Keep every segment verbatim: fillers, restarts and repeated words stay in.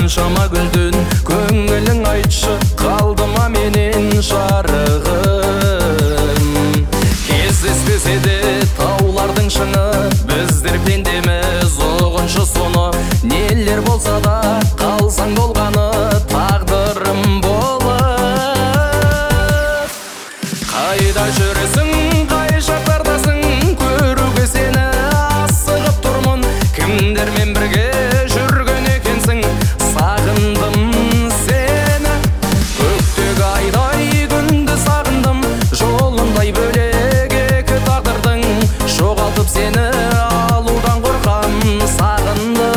қаншама гүлден көңілің айтшы, қалды ма менен жарығым? Кездеспесе де таулардың шыңы, біздер пендеміз ұғыншы соны. Нелер болса да қалсаң болғаны тағдырым болып. Қайда жүресің, қай жақтардасың, көруге сені асығып тұрмын. Кімдермен бірге жүрген екенсің, сағындым сені. Көктегі айдай күнді сағындым, жолындай бөлек екі тағдырдың. Жоғалтып сені алудан қорқам, сағындым.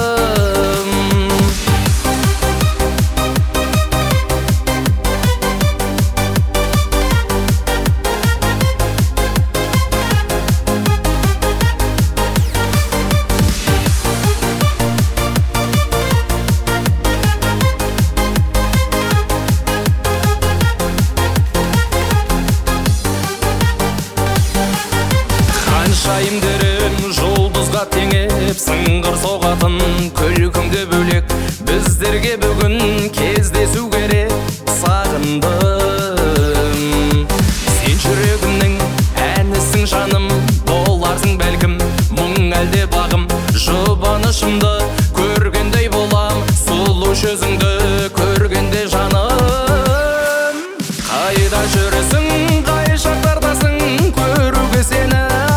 Шайымдерім жұлдызға теңеп, сыңғыр соғатын күлкіңде бөлек. Біздерге бүгін кездесу керек, сағындым. Сен жүрегімнің әнісің жаным, боларсың бәлкім мұң әлде бағым. Жұбанышымды көргендей болам, сұлу жүзіңді көргенде жаным. Қайда жүресің, қай жақтардасың, көруге сені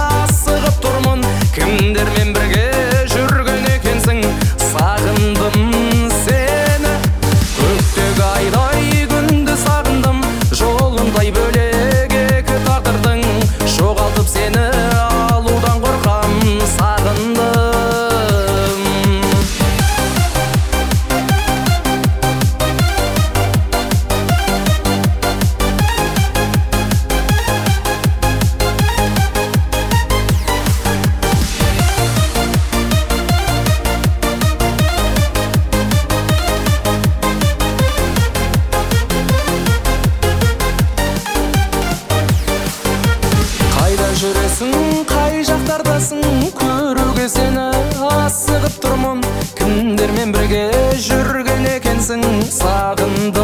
кімдермен бірге жүрген екенсің, сағындым сені. Көктегі айдай күнді сағындым, жолындай бөлек екі тағдырдың. Жоғалтып сені алудан қорқам, сағындым. Жүресің, қай жақтардасың, көруге сені асығып тұрмын. Кімдермен бірге жүрген екенсің, сағындым.